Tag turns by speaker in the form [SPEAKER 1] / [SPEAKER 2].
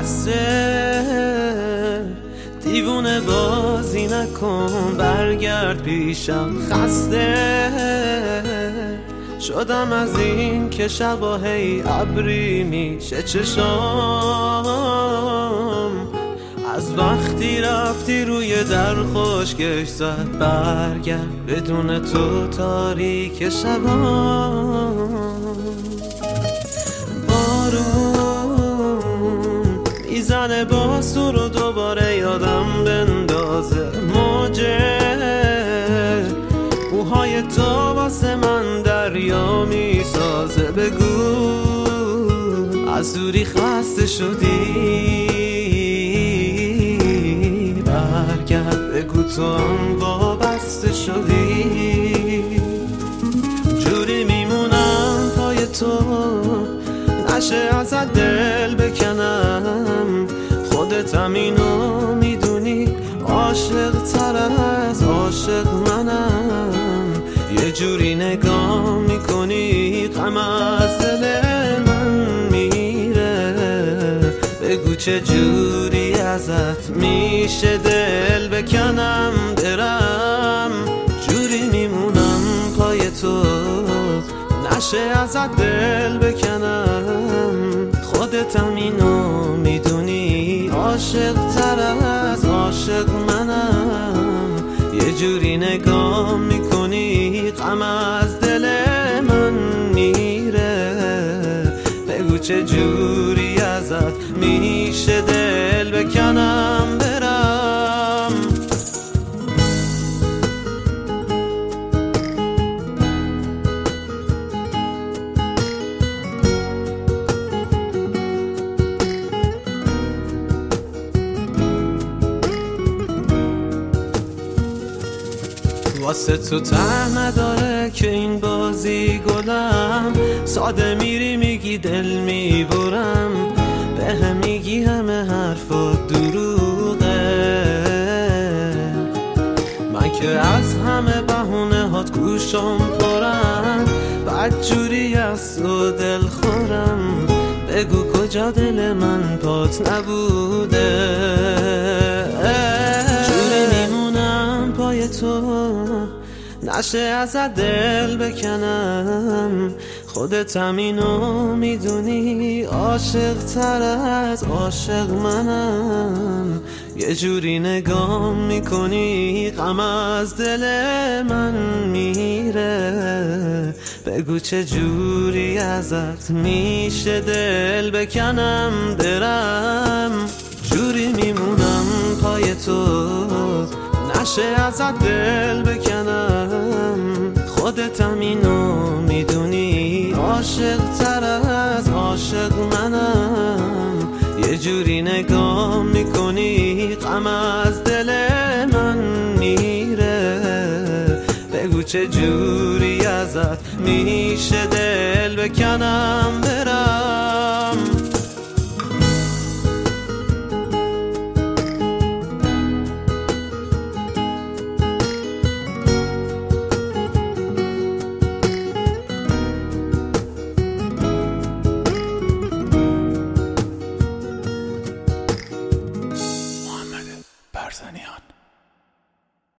[SPEAKER 1] خسته، دیوونه بازی نکن برگرد پیشم. خسته شدم از این که شبا هی ابری میشه چشام، از وقتی رفتی روی در خشکش زد. برگرد بدون تو تاریک شبام. بارون میزنه باز تو رو دوباره یادم بندازه. موجه موهای تو واسه من دریا میسازه. بگو از دوری خسته شدی، برگرد بگو تو هم وابسته شدی. جوری میمونم پای تو، نشه ازت دل بکنم. خودت هم اینو میدونی، عاشق تر از عاشق منم. یه جوری نگاه میکنی غم از دل من میره. بگو چه جوری ازت میشه دل بکنم برم. جوری میمونم پای تو، نشه ازت دل بکنم. خودت هم اینو میدونی، عاشق تر از عاشق منم. یه جوری نگاه میکنی غم از دل من میره. بگو چه جوری ازت میشه دل بکنم برم. واسه تو ته نداره که این بازی گلم. ساده میری میگی دل میبرم، به هم میگی همه حرفات دروغه. من که از همه بهونه هات گوشم پرن، بدجوری از تو دل خورم. بگو کجا دل من پات نبوده. جوری میمونم پای تو، نشه ازت دل بکنم. خودت هم اینو میدونی، عاشق تر از عاشق منم. یه جوری نگاه میکنی غم از دل من میره. بگو چه جوری ازت میشه دل بکنم برم. جوری میمونم پای تو، نشه ازت دل بکنم. خودت هم اینو میدونی، عاشق تر از عاشق منم. یه جوری نگاه میکنی غم از دل من میره. بگو چه جوری ازت میشه دل بکنم برم.
[SPEAKER 2] برزنیان